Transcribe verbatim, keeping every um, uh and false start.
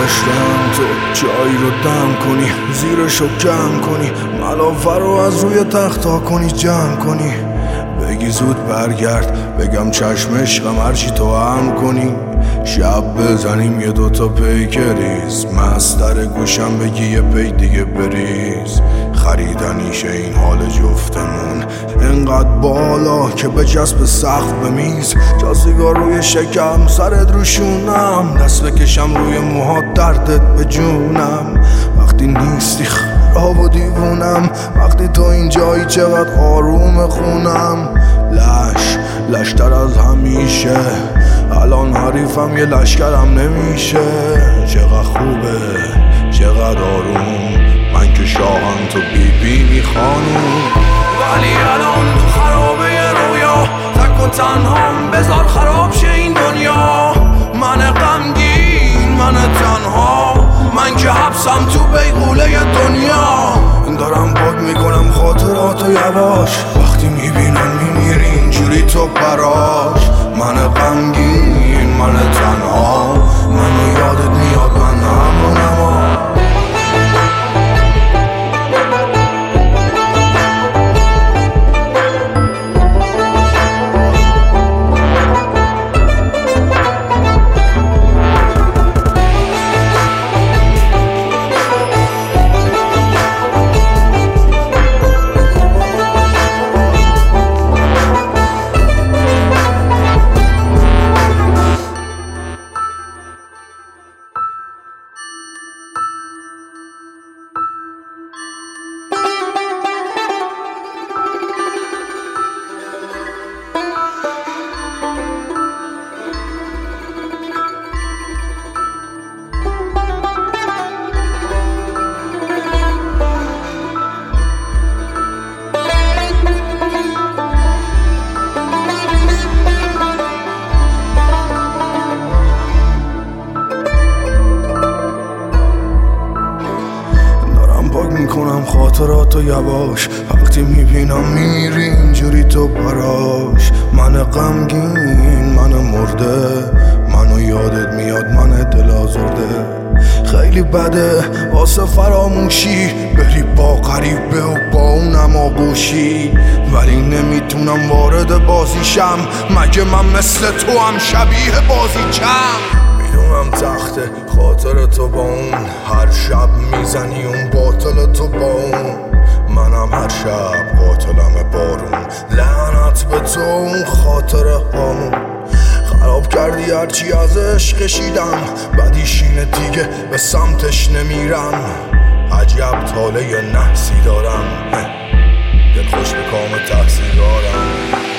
داشتم تو جایی رو دم کنی، زیرشو کم کنی، ملافه رو از روی تختا کنی جمع کنی، بگی زود برگرد بگم چشم عشقم هرچی تو هم کنی، شب بزنیم یه دوتا پیکریز، مستر گوشم بگی یه پی دیگه بریز، خریدنیشه این حال جفتمون انقدر بالا که به جسب سقف بمیز، جا سیگار روی شکم سرت رو شونم، دست بکشم روی موهات دردت به جونم، وقتی نیستی خراب و دیوونم، وقتی تو اینجایی چقدر آروم خونم، لش لشتر از همیشه الان حریفم یه لشکرم نمیشه، چقدر خوبه چقدر آروم، من که شاهم تو بی بی میخوانم، ولی الان تو خرابه رویا تک و تنهام، بذار خراب شه این دنیا، من غمگین من تنها، من که حبسم تو بیغوله دنیا، دارم پاک میکنم خاطراتو یواش، وقتی میبینم میمیری اینجوری تو براش، من غمگین من تنها، منو یادت میاد من همونم. میکنم خاطراتو یواش، وقتی میبینم میمیری اینجوری تو براش، من غمگین من مرده، منو یادت میاد من دل آزرده، خیلی بده واسه فراموشی بری با غریبه و با اونم آغوشی، ولی نمیتونم وارد بازیشم، مگه من مثل تو هم شبیه بازیچم، میدونم تخت خاطر تو با اون، هر شب میزنی اون باطل تو با اون، منم هر شب قاتلم بارون، لعنت به تو اون خاطره هامون، خراب کردی هرچی از عشق کشیدم، بدیشینه دیگه به سمتش نمیرم، عجب طاله نحسی دارم، دل خوش به کام تحصیل دارم.